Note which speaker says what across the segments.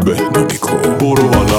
Speaker 1: بهنامیکو برو بالا.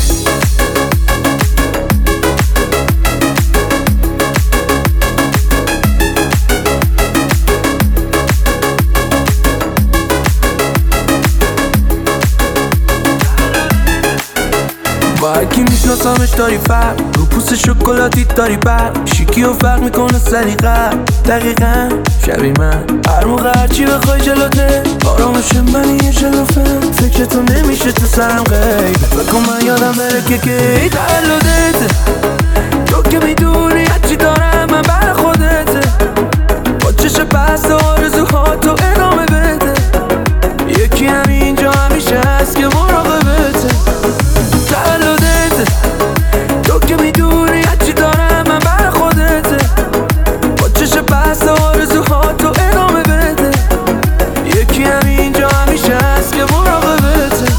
Speaker 2: با هرکی میشناسمش داری فرق، رو پوست شکلاتی داری برق، شیکی و فرق میکنه سلیقه دقیقا شبیه من. هر موقع هرچی بخوای جلوته آرامش منی یه جلوفم، فکر تو نمیشه تو سرم غیب، بکن من یادم بره که کی تولدته. تو که میدونی هرچی دارم من بر خودته، با چشم بسته آرزوها تو ادامه بده، یکی همینجا همیشه هست که مراقبته. تو که میدونی هرچی دارم من بر خودته، با چشم بسته آرزوها تو ادامه بده، یکی همینجا همیشه هست که مراقبته.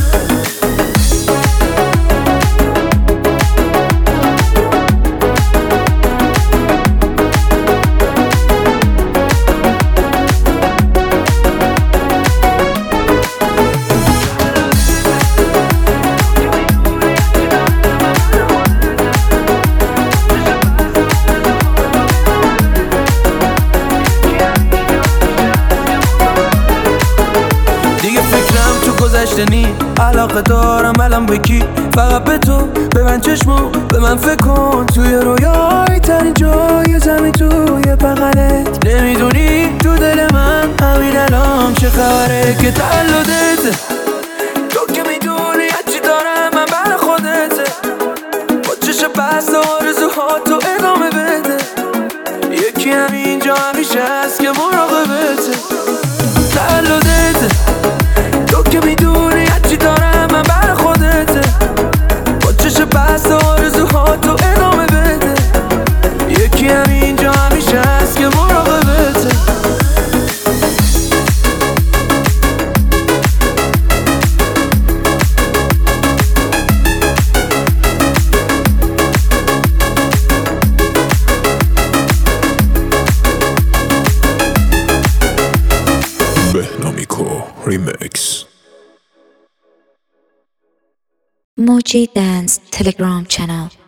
Speaker 2: علاقه دارم الان بکی فقط به تو، به من چشمو به من فکر کن، توی رویای ترین جای زمین توی بغلت، نمیدونی تو دل من همین الان چه خبره که تولدته. تو که میدونی هرچی دارم من بر خودته، با چشم بسته آرزوها تو ادامه بده، یکی همینجا همیشه هست که مراقبته. تولدته. تو که میدونی هرچی دارم من بر خودته، با چشم بسته آرزوها تو ادامه بده، یکی همینجا همیشه هست که مراقبته.
Speaker 1: بهنامیکو ریمیکس.
Speaker 3: Moji Dance Telegram channel.